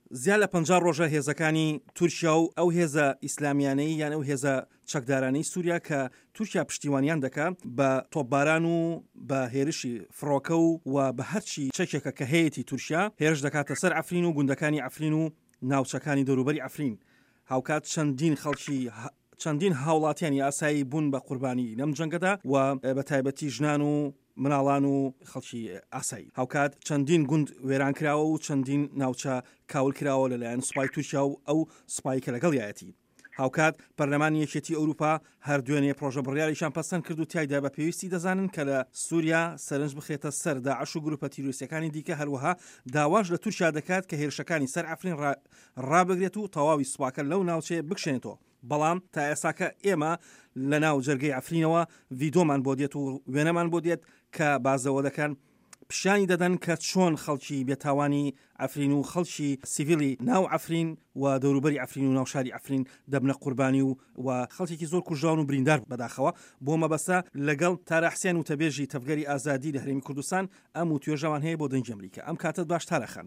زیاد لە 50 ڕۆژە هێزەکانی تورکیا و ئەو هێزە ئیسلامیانەی یان ئەو هێزە چەکدارانەی سووریا کە تورکیا پشتیوانیان دەکات بە تۆپباران و بە هێرشی فڕۆکە و بە هەرچی چەکێکە کە هەیەی تورکیا هێرش دەکاتە سەر عەفرین و گوندەکانی عەفرین و ناوچەکانی دەوروبەری عەفرین. هاوکات چەندین هاوڵاتیانی ئاسایی بوون بە قوربانی لەم جەنگەدا و بە تایبەتی ژنان و مناڵان و خەڵکی ئاسایی. هاوکات چەندین گوند وێران کراوە و چەندین ناوچە کاول کراوە لەلایەن سوپای تورکیا و ئەو سوپای کە لەگەڵ یایەتی. هاوکات پەرلەمانی یەکێتی ئەوروپا هەردوێنێ پرۆژە بڕیاریشان پەسەند کرد و تایدا بە پێویستی دەزانن کە لە سووریا سەرنج بخێتە سەر داعش و گروپە تیرۆریستەکانی دیکە هەروەها داواش لە تورکیا دەکات کە هێرشەکانی سەر عەفرین ڕابگرێت و تەواوی سوپاکە لەو ناوچەیە بکشێنێتەوە. بەڵام تا ئێساکە ئێمە لە ناو جەرگەی عەفرینەوە ڤیدۆمان بۆ دێت و وێنەمان بۆ دێت کە بازەوەلەکان پیشانی دەدەن کە چۆن خەڵکی بێتاوانی عەفرین و خەڵکی سیڤیلی ناو عەفرین و دەوروبەری عەفرین و ناوشاری عەفرین دەبنە قوربانی و خەڵکێکی زۆر کوژراون و بریندار بەداخەوە بۆ مەبەستە لەگەڵ تارەحسێن و تەبێژی تەفگەری ئازادی لە هەرێمی کوردستان ئەم و توێژەوان هەیە بۆ دەنگی ئەمریکا. ئەم کاتت باش تارەخان.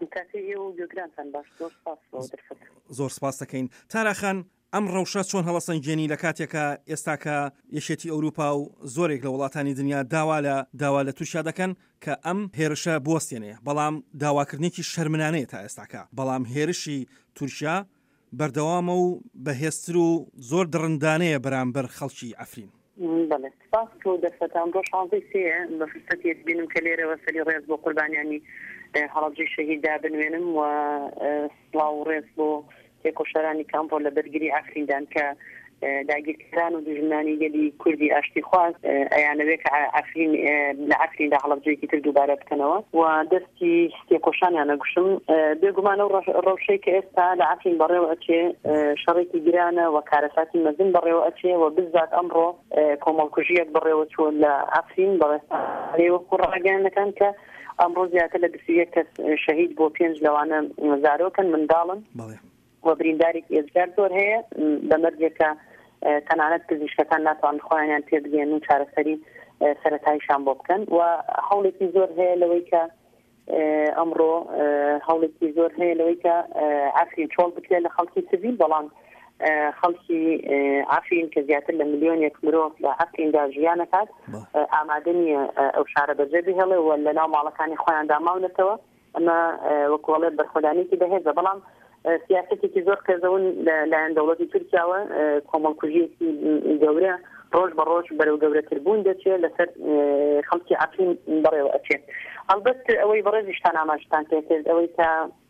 زۆر سپاس دەکەین تارەخان. ئەم ڕەوشە چۆن هەڵەسەنگێنی لە کاتێکە ئێستاکە یەکێتی ئەوروپا و زۆرێک لە وڵاتانی دنیا داوا لە تووشیا دەکەن کە ئەم هێرشە بوەستێنێ، بەڵام داواکردنێکی شەرمنانەیە تا ئێستاکە، بەڵام هێرشی تورکیا بەردەوامە و بەهێزتر و زۆر دڕندانەیە بەرامبەر خەڵکی عەفرین. بەڵێ سپاس و دەستان بۆ شانزەی سێ بە فرسەتێک بینم کە لێرەوە سەری ڕێز بۆ قوربانیانی هەڵەبجەی شەهیددا بنوێنم و سڵاو و ڕێز بۆ تێکۆشەرانی کامپۆ لە بەرگری عەفریندان کە داگیرکران و دژمنانی گەلی کوردی ئاشتی خواست ئەیانەوێت کە عەفرین لە عەفریندا هەڵەبجەیەکی تر دووبارە بکەنەوە و دەستی تێکۆشانیان نەگوشم. بێگومانە ڕەوشەی کە ئێستا لە عەفرین بەڕێوە ئەچێ شەڕێکی گرانە و کارەساتی مەزن بەڕێوە ئەچێ و بزات ئەمڕۆ کۆمەڵکوژیەک بەڕێوە چوە لە عەفرین بەڕێستا لێوەکو ڕاگەیانەکان کە ئەمڕۆ زیاتر لە 21 کەس شەهید بۆ 5 لەوانە زارۆکن منداڵن و بریندارێکی ئێزگار زۆر هەیە بەمەرجێکە تەنانەت پزیشکەکان ناتوان خۆیانیان پێ بگەێن و چارەسەری سەرەتاییشان بۆ بکەن و هەوڵێکی زۆر هەیە لەوەی کە ئەمڕۆ هەوڵێکی زۆر هەیە لەوەی کە عەفرین چۆڵ بکرێت لە خەڵکی سیڤیل، بەڵام خەڵکی عەفرین کە زیاتر لە ملیۆن یەک مرۆڤ لە عەفریندا ژیان دەکات ئامادە نییە ئەو شارە بەجێ بهێڵێ و لە ناو ماڵەکانی خۆیان داماونەتەوە. ئەمە وەکوڵێت بەرخۆدانێکی بەهێزە، بەڵام سیاسەتێکی زۆر کەزەون لایەن دەوڵەتی تورکیاوە کۆمەڵکوژیەکی گەورە ڕۆژ بە ڕۆژ بەرەو گەورەتربوون دەچێت لەسەر خەڵکی عەفرین بەڕێوە ئەچێت. هەڵبەت ئەوەی بەڕێزیشتان ئاماژتان پێ کرد ئەوەی کە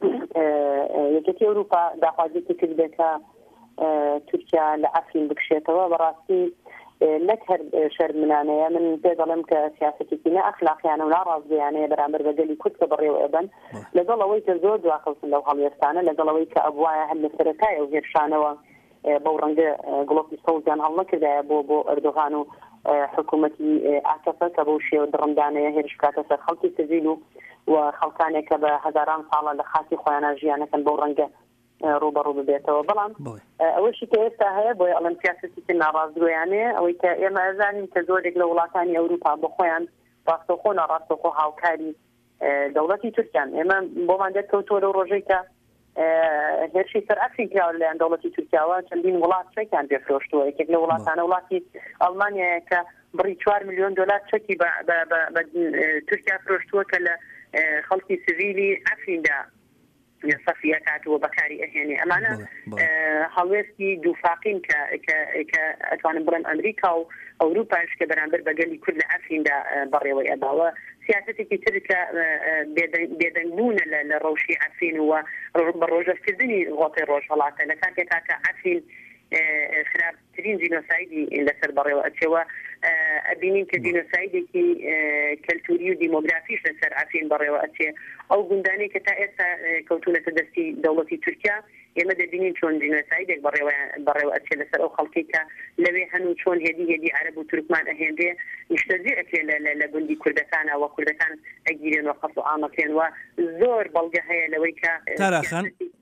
یەکێتی ئەوروپا داخوازیەکی کردێت کە تورکیا لە عەفرین بکشێتەوە، بەڕاستی نەک هەر شەرمنانەیە، من پێ دەڵێم کە سیاسەتێکی نەئەخلاقیانە و ناڕازگەیانەیە بەرامبەر بە گەلی کورد کە بەڕێوە ئەبەن، لەگەڵ ئەوەی کە زۆر دواخەوتن لەو هەڵوێستانە، لەگەڵ ئەوەی کە ئەبوایە هەر لە سەرەتایە و هێرشانەوە بەو ڕەنگە گڵۆپی سەوزیان هەڵ نەکردایە بۆ ئەردۆغان و حکوومەتی ئاکەفە کە بەو شێوە دڕندانەیە هێرش بکاتە سەر خەڵکی سیڤیل و خەڵکانێک کە بە هەزاران ساڵە لە خاکی خۆیانە ژیانەکەن بەو ڕەنگە ڕوبەڕوو ببێتەوە. بەڵام ئەوەشی کە ئێستا هەیە بۆی ئەڵەن سیاسەتێکی ناڕازگۆیانەیە ئەوەی کە ئێمە ئەزانین کە زۆرێک لە وڵاتانی ئەوروپا بە خۆیان ڕاستەوخۆ ناڕاستەوخۆ هاوکاری دەوڵەتی تورکیان. ئێمە بۆمان دەرکەوتووە لەو ڕۆژەی کە هێرشی سەر عەفرین کراوە لەلایەن دەوڵەتی تورکیاوە چەندین وڵات چەکیان پێفرۆشتووە. یەکێک لە وڵاتانە وڵاتی ئەڵمانیایە کە بڕی 4 ملیۆن دۆلار چەکی بە تورکیا فرۆشتووە کە لە خەڵکی سیڤیلی عەفریندا سەفیە کاتووە بەکاری ئەهێنێ. ئەمانە هەڵوێستی دووفاقین کە ئەتوانن بڵێن ئەمریکا و ئەوروپاش کە بەرامبەر بەگەلی کورد لە عەفریندا بەڕێوەی ئەداوە سیاسەتێکی تر کە بێدەنگبوونە لە ڕەوشی عەفرین و بە ڕۆژەفکردنی غۆتەی ڕۆژهەڵاتە لە کاتێکا کە عەفرین خراپترین جینۆسایدی لەسەر بەڕێوە ئەچێوە ئەبینین کە جینۆسایدێکی کەلتوری و دیمۆگرافیش لەسەر عەفرین بەڕێوە ئەچێ. ئەو گوندانەی کە تا ئێستا کەوتونەتە دەستی دەوڵەتی تورکیا ئێمە دەبینین چۆن جینۆسایدێک بەڕێوە ئەچێ لەسەر ئەو خەڵکی کە لەوێ هەنوو چۆن هێدی عەرەب و تورکمان ئەهێندێ نیشتەجێ ئەکرێ لە گوندی کوردەکانە و کوردەکان ئەگیرێن و قەس و ئامەکرێن و زۆر بەڵگە هەیە لەوەی کە تاراخان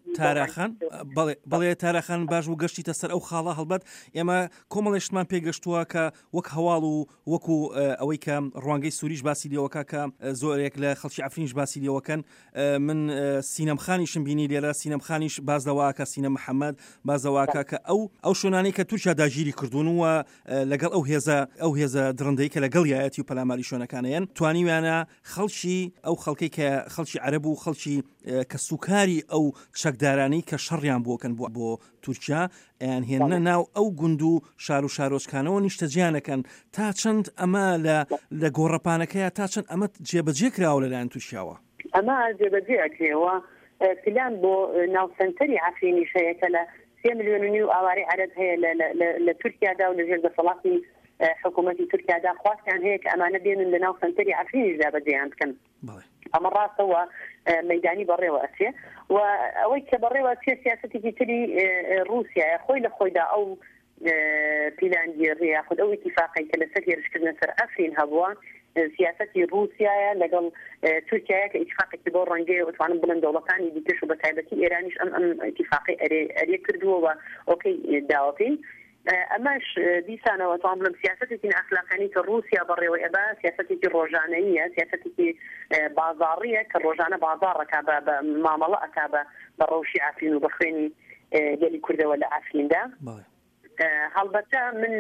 تاراخان بەڵێ تاراخان باش و گەشتیتە سەر ئەو خاڵە هەڵبەت ئێمە کۆمەڵێشتمان پێگەشتووە کە وەک هەواڵ و وەکو ئەوەی کە ڕوانگەی سووریش باسی لێوەکە کە زۆرێک لە خەڵکی ئەفرینش باسی لێوەکەن من سینەمخانیشم بینی لێرە سینەمخانیش باز دەواکە سینە محەممەد باز دەواکە کە ئەو شوێنانەی کە تورکیا داگیری کردوونەوە لەگەڵ ئەو هێزە درڕندەی کە لەگەڵ یایەتی و پەلاماری شوێنەکانیان توانیویانە خەڵکی ئەو خەڵکەی کە خەڵکی عەرەب و خەڵکی کە سوکاری ئەو چەکدارانی کە شەڕیان بۆکەن بۆ تورکیا ئەیان هێنە ناو ئەو گوند و شار و شارۆچکانەوە نیشتەجیانەکەن تا چەند ئەمە لە گۆڕەپانەکەیە تا چەند ئەمە جێبەجێ کراوە لەلایەن تووشیاوە ئەمە جێبەجێکرێەوە پلان بۆ ناوسەنتەری عەفرینی شەیەکە لە 3 ملیۆن و نیو ئاوارەی عەرەب هەیە لە تورکیادا و لەژێر دەسەڵاتی حکوومەتی تورکیادا خواستیان هەیە کە ئەمانە بێنن لە ناوسەنتەری عەفرینیشدا بەجێیان بکەن ئەمە ڕاستەوە مەیدانی بەڕێوە ئەچێ و ئەوەی کە بەڕێوە چێ سیاسەتێکی تری رووسیایە خۆی لە خۆیدا ئەو پیلانگیێڕیە خود ئەو ئیتیفاقی کە لەسەر هێرشکردنە سەر ئەفرین هەبووە سیاسەتی رووسیایە لەگەڵ تورکیایە کە ئیتیفاقێکی بۆ ڕەنگەیە وتوانم بڵێن دەوڵەتانی دیکەش و بە تایبەتی ئێرانیش ئەم ئیتیفاقی ئەرێ کردووە ئۆکەی داوەکەین ئەمەش دیسانەوە تام بڵم سیاسەتێکی ئەخلاقانی کە رووسیا بەڕێوەی ئەبا سیاسەتێکی ڕۆژانەیە سیاسەتێکی بازاڕیە کە ڕۆژانە بازاڕەکە بە مامەڵە ئەکا بە ڕەوشی ئافرین و بە خوێنی گەلی کوردەوە لە ئافریندا هەڵبەتە من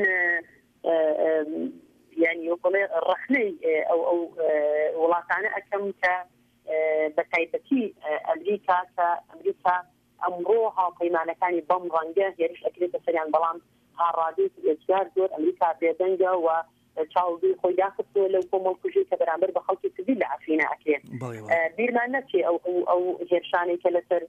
یعنی بڵێ ڕەخنەی ئەو وڵاتانە ئەکەم کە بە تایبەتی ئەمریکا ئەمڕۆ هاوپەیمانەکانی بەم ڕەنگە هێرش ئەکرێتە سەریان بەڵام هاڕادێت ئێجار زۆر ئەمریکا بێدەنگە و چاودی خۆی داخستووە لەو کۆمەڵکوژەی کە بەرامبەر بە خەڵکی سیڤیل لە ئەفرینە ئەکرێت بیرمان نەچێ ئەو هێرشانەی کە لەسەر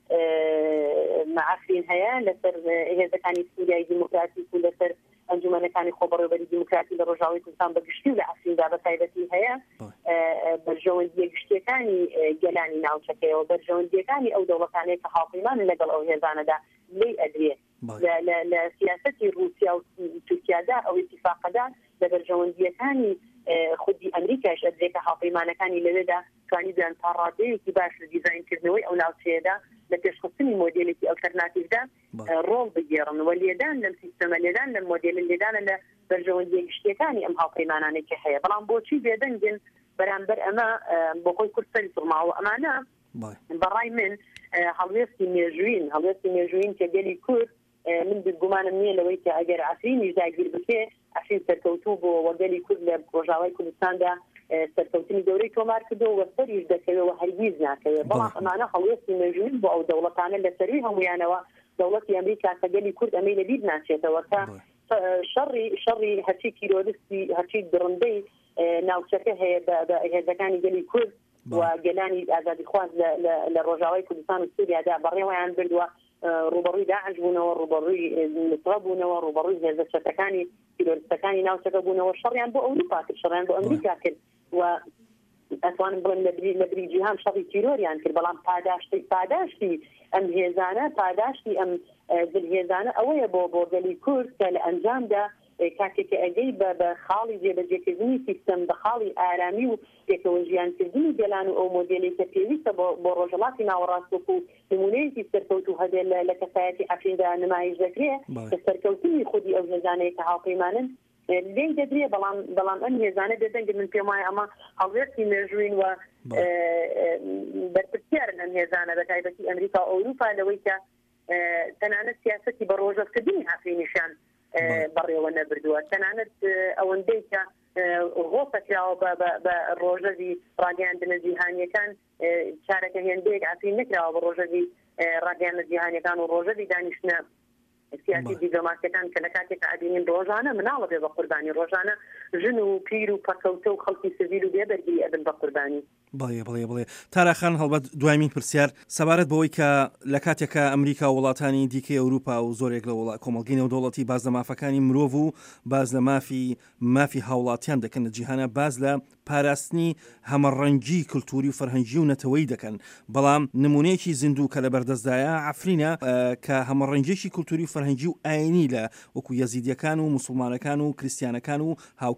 ئەفرین هەیە لەسەر هێزەکانی سووریای دیموکراتیک و لەسەر ئەنجومەنەکانی خۆبەڕێوەبەری دیموکراتی لە ڕۆژاوی کوردستان بەگشتی و لە ئەفریندا بە تایبەتی هەیە بەرژەوەندیە گشتیەکانی گەلانی ناوچەکەیەوە بەرژەوەندیەکانی ئەو دەوڵەتانەیە کە هاوپەیمان لەگەڵ ئەو هێزانەدا لێی ئەدرێت لە سیاسەتی رووسیا و تورکیادا ئەو ئیتیفاقەدا لە بەرژەوەندیەکانی خودی ئەمریکاش ئەدرێت کە هاوپەیمانەکانی لەوێدا توانی بیان تا ڕادەیەکی باش لە دیزاینکردنەوەی ئەو ناوچەیەدا لە پێشخستنی مۆدێلێکی ئەلتەرناتیڤدا ڕۆڵ بگێڕن و لێدان لەم سیستەمە لێدان لە مۆدێل لێدانە لە بەرژەوەندیە گشتیەکانی ئەم هاوپەیمانانێکی هەیە بەڵام بۆچی بێدەنگن بەرامبەر ئەمە بۆ خۆی کورد سەری سوڕماوە ئەمانە بەڕای من هەڵوێستی مێژووین کە گەلی کورد من بگومانم نییە لەوەی کە ئەگەر ئەفرینیش داگیر بکێ ئەفرین سەرکەوتوو بۆ وەگەلی کورد لە ڕۆژاوای کوردستاندا سەرکەوتنی دەورەی تۆمار کردەوە و سەریش دەکەوێت هەرگیز ناکەوێت بەڵام ئەمانە هەڵوێستی مێژووین بۆ ئەو دەوڵەتانە لە سەروی هەمویانەوە دەوڵەتی ئەمریکا کە گەلی کورد ئەمەی لەبیر ناچێتەوە کە شەڕی هەرچی تیرۆریستی هەرچی درڕندەی ناوچەکە هەیە بە هێزەکانی گەلی کورد و گەلانی ئازادیخواز لە ڕۆژاوای کوردستان و سووریادا بەڕێوەیان بردووە ڕوبەڕووی داعش بوونەوە ڕوبەڕووی نوسرە بوونەوە ڕوبەڕووی هێزە چەکەکانی تیرۆریستەکانی ناوچەکە بوونەوە شەڕیان بۆ ئەوروپا کرد شەڕیان بۆ ئەمریکا کرد و ئەتوانم بڵێم لە بریجیهام شەڕی تیرۆریان کرد بەڵام پاداشتی ئەم هێزانە پاداشتی ئەم هێزانە ئەوەیە بۆ گەلی کورد کە لە ئەنجامدا کاتێکە ئەگەی بە خاڵی جێبەجێکردنی سیستەم بە خاڵی ئارامی و پێکەوە ژیانکردنی گەلان و ئەو مۆدێلی کە پێویستە بۆ ڕۆژهەڵاتی ناوەڕاست و نمونەیەکی سەرکەوت و هەبێ لە کەسایەتی ئەفریندا نمایش دەکرێت کە سەرکەوتنی خودی ئەو هێزانەیە کە هاوپەیمانن لێی دەدرێت بەڵام ئەم هێزانە بێدەنگ من پێم وایە ئەمە هەڵوێستی مێژووین و بەرپرسیارن ئەم هێزانە بە تایبەتی ئەمریکا و ئەوروپا لەوەی کە تەنانەت سیاسەتی بە ڕۆژەفکردنی ئەفرینیشان بەڕێوە نەبردووە تەنانەت ئەوەندەی کە ڕۆپەکراوە بە ڕۆژەوی ڕاگەیاندنە جیهانیەکان چارەکە هێندەیەک ئەفرین نەکراوە بە ڕۆژەوی ڕاگەیاندنە جیهانیەکان و ڕۆژەوی دانیشتنە سیاسی دیپلۆماسیەکان کە لە کاتێک ئادینین ڕۆژانە مناڵە بێ بە قوربانی ڕۆژانە ژن و پیر و پەکەوتە و خەڵکی سڤیل و بێبەرگی ئەبن بە قوربانی بڵێ تاراخان هەڵبەت دوایمین پرسیار سەبارەت بەوەی کە لە کاتێکە ئەمریکا و وڵاتانی دیکەی ئەوروپا و زۆرێک لە کۆمەڵگەی نێودەوڵەتی باز لە مافەکانی مرۆڤ و باز لە مافی هاوڵاتیان دەکەن لە جیهانە باز لە پاراستنی هەمەڕەنگی کولتوری و فەرهەنگی و نەتەوەی دەکەن بەڵام نمونەیەکی زیندوو کە لە بەردەستدایە ئەفرینە کە هەمەڕەنگێکی کولتوری و فەرهەنگی و ئاینی لە وەکو یەزیدیەکان و موسڵمانەکان و کریستیانەکان و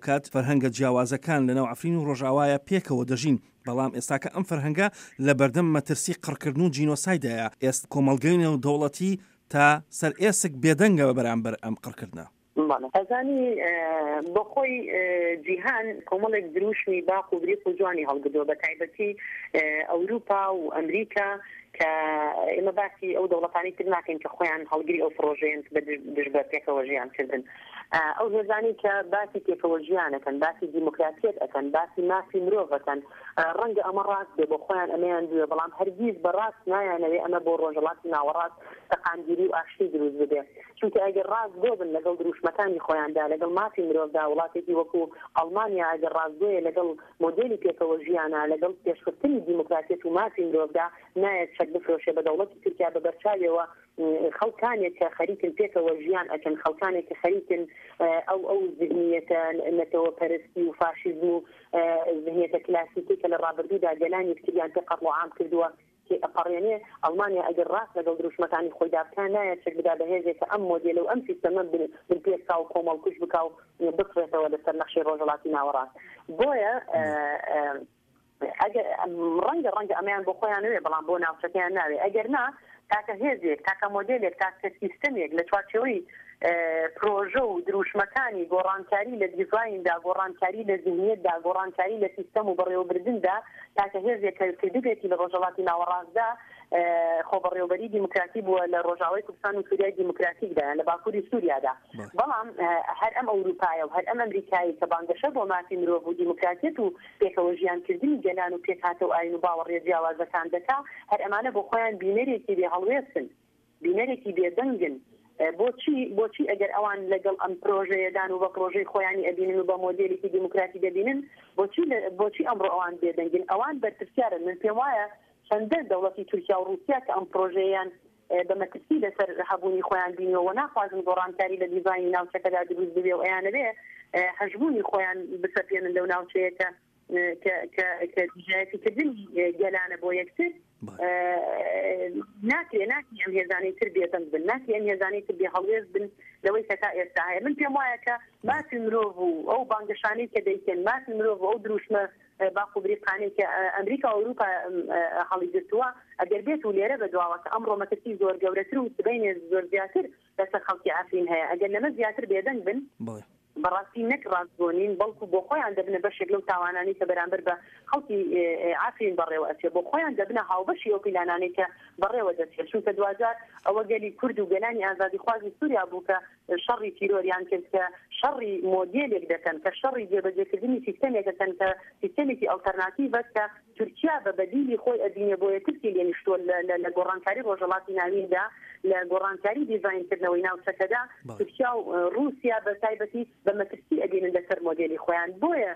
کات فەرهەنگە جیاوازەکان لەناو عەفرین و ڕۆژاوایە پێکەوە دەژین بەڵام ئێستاکە ئەم فەرهەنگە لە بەردەم مەترسی قڕکردن و جینۆسایدایە ئێست کۆمەڵگەی نێودەوڵەتی تا سەر ئێسک بێدەنگە بەرامبەر ئەم قڕکردنە. ئەزانی بۆ خۆی جیهان کۆمەڵێک دروشمی باق و بریق و جوانی هەڵگردووە بە تایبەتی ئەوروپا و ئەمریکا کە ئێمە باسی ئەو دەوڵەتانی تر ناکەین کە خۆیان هەڵگری ئەو پرۆژەیەن دژ بە پێکەوە ژیانکردن. ئەو هێزانی کە باسی پێکەوە ژیانەکەن باسی دیموکراتیەت ئەکەن باسی مافی مرۆڤەکەن ڕەنگە ئەمە ڕاست بێ بۆ خۆیان ئەمەیان دوێ بەڵام هەرگیز بەڕاست نایانەوێ ئەمە بۆ ڕۆژهەڵاتی ناوەڕاست تەقاندگیری و ئاشتی دروست ببێ چونکە ئەگەر ڕاست بۆ بن لەگەڵ دروشمەکانی خۆیاندا لەگەڵ مافی مرۆڤدا وڵاتێکی وەکو ئەڵمانیا ئەگەر ڕاستگۆیە لەگەڵ مۆدێلی پێکەوە ژیانە لەگەڵ پێشکەوتنی دیموکراتیەت و مافی مرۆڤدا نایەت شەک بفرۆشێ بە دەوڵەتی تورکیا بە بەرچاویەوە خەڵکانێک کە خەریکن پێکەوە ژیان ئەکەن خەڵکانێک کە خەریکن ئەو ذهنیەتە نەتەوە پەرستی و فاشیزم و ذهنیەتە کلاسیکی کە لە ڕابردوودا گەلانی یەکتریان پێ قەت و عام کردووە ئەپەڕێنێ ئەڵمانیا ئەگەر ڕاست لەگەڵ دروشمەکانی خۆیدا بکان نایەت چێک بدا بەهێزێک کە ئەم مۆدێلە و ئەم سیستەمە بنپێکا و کۆمەڵکوش بکا و بفرێتەوە لەسەر نەخشەی ڕۆژهەڵاتی ناوەڕاست بۆیە ڕەنگە ئەمەیان بۆ خۆیان نوێ بەڵام بۆ ناوچەکەیان ناوێ ئەگەر نا تاکە هێزێک تاکە مۆدێلێک تاکە سیستەمێک لە چوارچێوەی پرۆژە و دروشمەکانی گۆڕانکاری لە دیزایندا گۆڕانکاری لە ذهنیەتدا گۆڕانکاری لە سیستەم و بەڕێوەبردندا تاکە هێزێک کردبێتی لە ڕۆژهەڵاتی ناوەڕاستدا خۆ بەڕێوەبەری دیموکراتی بووە لە ڕۆژاوای کوردستان و سووریای دیموکراتیکدا لە باکووری سووریادا بەڵام هەر ئەم ئەوروپایە و هەر ئەم ئەمریکایی کە بانگەشە بۆ مافی مرۆڤ و دیموکراتیەت و پێکەوە ژیانکردنی گەلان و پێکهاتە و ئاین و باوەڕێ جیاوازەکان دەکا هەر ئەمانە بۆ خۆیان بینەرێکی بێ هەڵوێستن بینەرێکی بێدەنگن بۆچی ئەگەر ئەوان لەگەڵ ئەم پرۆژەیەدان و بە پرۆژەی خۆیانی ئەبینن و بە مۆدێلێکی دیموکراتی دەبینن بۆچی ئەمڕۆ ئەوان بێدەنگن ئەوان بەرپرسیارن من پێم وایە چەندە دەوڵەتی تورکیا و رووسیا کە ئەم پرۆژەیان بە مەترسی لەسەر هەبوونی خۆیان بینەوە ناخوازن گۆڕانکاری لە دیزاینی ناوچەکەدا دروست ببێ و ئەیانەوێ هەژبوونی خۆیان بسەپێنن لەو ناوچەیەکە کە دژایەتیکردنی گەلانە بۆ یەکتر ناکرێ ئەم هێزانەی تر بێدەنگ بن ناکرێ ئەم هێزانەی تر بێ هەڵوێز بن لەوەی کەتا ئێستا هەیە من پێم وایە کە مافی مرۆڤ و ئەو بانگەشانەی کە دەیکەن مافی مرۆڤ و ئەو دروشمە باق و بریقانەی کە ئەمریکا و ئەوروپا هەڵی گرتووە ئەگەر بێت و لێرە بەدواوە کە ئەمڕۆ مەترسی زۆر گەورەتر و سبەینێ زۆر زیاتر لەسەر خەڵکی ئافرین هەیە ئەگەر لەمە زیاتر بێدەنگ بن بەڕاستی نەک ڕاستگۆنین بەڵکو بۆ خۆیان دەبنە بەشێک لەو تاوانانی کە بەرامبەر بە خەڵکی ئافرین بەڕێوە ئەچێ بۆ خۆیان دەبنە هاوبەشی ئەو پیلانانەی کە بەڕێوە دەچێت چونکە دوجار ئەوە گەلی کورد و گەلانی ئازادی خوازی سووریا بوو کە شەڕی تیرۆریان کرد کە شەڕی مۆدێلێک دەکەن کە شەڕی جێبەجێکردنی سیستەمێک دەکەن کە سیستەمێکی ئەڵتەرناتیڤە کە تورکیا بە بەدیلی خۆی ئەبینێ بۆ یەکتری لێنیشتووە لە گۆڕانکاری ڕۆژهەڵاتی ناویندا لە گۆڕانکاری دیزاینکردنەوەی ناوچەکەدا تورکیا و رووسیا بە تایبەتی بە مەترسی ئەبینن لەسەر مۆدێلی خۆیان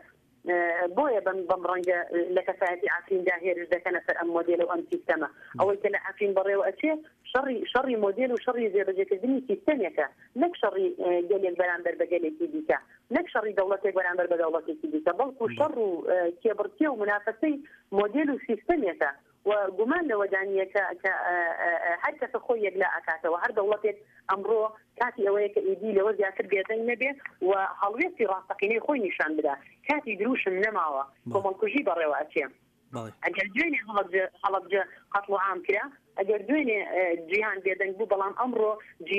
بۆیە بەم ڕەنگە لە کەسایەتی ئافریندا هێرش دەکەنە سەر ئەم مۆدێل و ئەم سیستەمە ئەوەی کە لە ئافرین بەڕێوە ئەچێ شەڕی مۆدێل و شەڕی جێبەجێکردنی سیستەمێکە نەک شەڕی گەلێک بەرامبەر بە گەلێکی دیکە نەک شەڕی دەوڵەتێک بەرامبەر بە دەوڵەتێکی دیکە بەڵکو شەڕ و کێبڕکێ و منافەسەی مۆدێل و سیستەمێکە و گومان لەوەدانیە کە هەر کەسە خۆی یەکلا ئەکاتەوە هەر دەوڵەتێک ئەمڕۆ کاتی ئەوەیە کە ئیدی لەوە زیاتر بێدەنگ نەبێ و هەڵوێستی ڕاستەقینەی خۆی نیشان بدا کاتی دروشم نەماوە کۆمەڵکوژی بەڕێوە ئەچێ ئەگەر دوێنێ هەڵەبجە قەتڵ عام کرا ئەگەر دوێنێ جیهان بێدەنگ بوو بەڵام ئەمڕۆ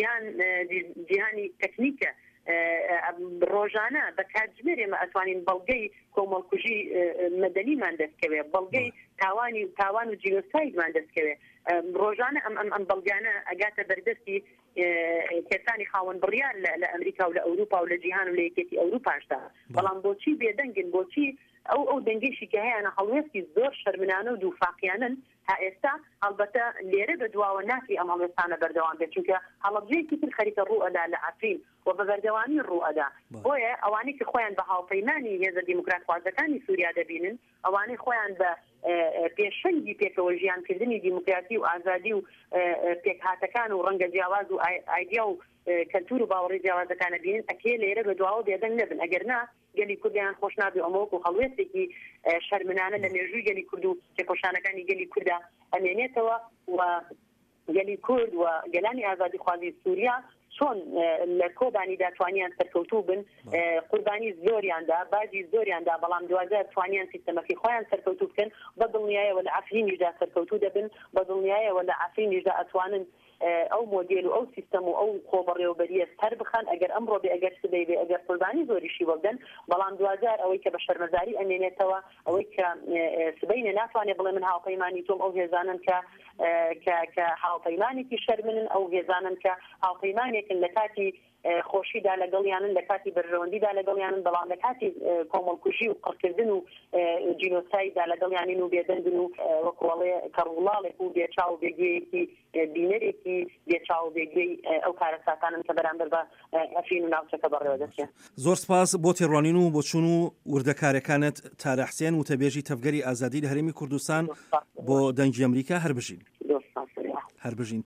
جیهانی تەکنیکە ڕۆژانە بە کاتژمێر ئێمە ئەتوانین بەڵگەی کۆمەڵکوژی مەدەنیمان دەستکەوێ بەڵگەی تاوان و جینۆسایدمان دەستکەوێ ڕۆژانە ئەم بەڵگانە ئەگاتە بەردەستی کێسانی خاوەن بڕیار لە ئەمریکا و لە ئەوروپا و لە جیهان و لە یەکێتی ئەوروپاشدا بەڵام بۆچی بێدەنگن بۆچی ئەو دەنگێشی کە هەیەە هەڵوێستی زۆر شەرمنانە و دووفاقیانن تا ئێستا هەڵبەتە لێرە بەدواوە ناکری ئەم هەڵوێستانە بەردەوام بێت چونکە هەڵەبجەیەکی تر خەریکە ڕوئەدا لە ئافرین و بە بەردەوامی ڕوئەدا بۆیە ئەوانەی کە خۆیان بە هاوپەیمانی هێزە دیموکرات خوازەکانی سووریا دەبینن ئەوانەی خۆیان بە پێشەنگی پێکەوە ژیانکردنی دیموکراتی و ئازادی و پێکهاتەکان و ڕەنگە جیاواز و ئایدیا و کەلتور و باوەڕی جیاوازەکانە بینن ئەکێ لێرە بەدواوە بێدەنگ نەبن ئەگەر نا گەلی کوردیان خۆش نابێ ئەمەوەکو هەڵوێستێکی شەرمنانە لە مێژووی گەلی کورد و تێکۆشانەکانی گەلی کووردا ئەمێنێتەوە و گەلی کورد و گەلانی ئازادی خوازی سووریا چۆن لە کۆبانی داتوانیان سەرکەوتوو بن قوربانی زۆریاندا باجی زۆریاندا بەڵام دوازە توانیان سیستەمەکەی خۆیان سەرکەوتوو بکەن بە دڵنیایەوە لە ئافرینیشدا سەرکەوتوو دەبن بە دڵنیایەوە لە ئافرینیشدا ئەتوانن ئەو مۆدیل و ئەو سیستەم و ئەو خۆبەڕێوەبەریە سەر بخەن ئەگەر ئەمڕۆ بێ ئەگەر سبەی بێ ئەگەر قوربانی زۆریشی وەبدەن بەڵام دوازار ئەوەی کە بە شەرمەزاری ئەمێنێتەوە ئەوەی کە سبەینە ناتوانێت بڵێ من هاوپەیمانی تۆم ئەو هێزانن کە هاوپەیمانێکی شەرمنن ئەو هێزانن کە هاوپەیمانێکن لە کاتی خۆشیدا لەگەڵیانن لە کاتی بەرژەوەندیدا لەگەڵیانن بەڵام لە کاتی کۆمەڵکوژی و قڕکردن و جینۆسایدا لەگەڵیانین و بێدەنگن و وەکوڵێ کەڕوڵاڵێک و بێچاو بێگوێیەکی بینەرێکی بێچاو بێگوێی ئەو کارە ساتانن کە بەرامبەر بە ئەفین و ناوچەکە بەڕێوە دەچێت. زۆر سپاس بۆ تێڕوانین و بۆ چوون و وردەکارەکانت تارە حسێن وتەبێژی تەفگەری ئازادی لە هەرێمی کوردستان بۆ دەنگی ئەمریکا هەربژین.